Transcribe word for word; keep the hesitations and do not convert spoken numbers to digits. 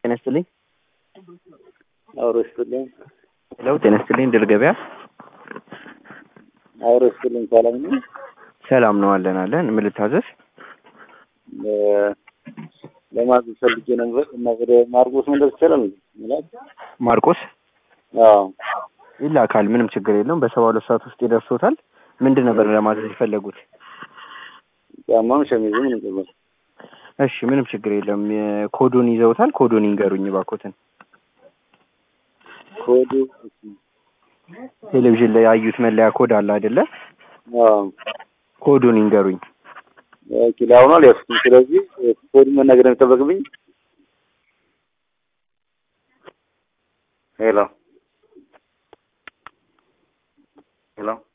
ጤና ይስጥልኝ። አውሮ ይስጥልኝ። ሄሎ ጤና ይስጥልኝ። ድል ገበያ አውሮ ይስጥልኝ። ሰላም ነው? ሰላም ነው አለን አለን። ምን ልታዘዝ? ለማዘዝ ፈልጌ ነበር እና ወደ ማርቆስ መድረስ ይችላል ማለት ማርቆስ? አዎ ይላካል። ምንም ችግር የለውም። በሰባ ሁለት ሰዓት ውስጥ ይደርሶታል። ምንድን ነበር ለማዘዝ የፈለጉት? ጫማም ሸሚዝም ነበር። እሺ ምንም ችግር የለም። ኮዱን ይዘውታል? ኮዱን ይንገሩኝ እባክዎትን። ኮዱ ቴሌቪዥን ላይ ያዩት መለያ ኮድ አለ አይደለ? አዎ ኮዱን ይንገሩኝ። ኦኬ ላውና ለፍቱ። ስለዚህ ኮድ መናገር የሚጠበቅብኝ ሄሎ ሄሎ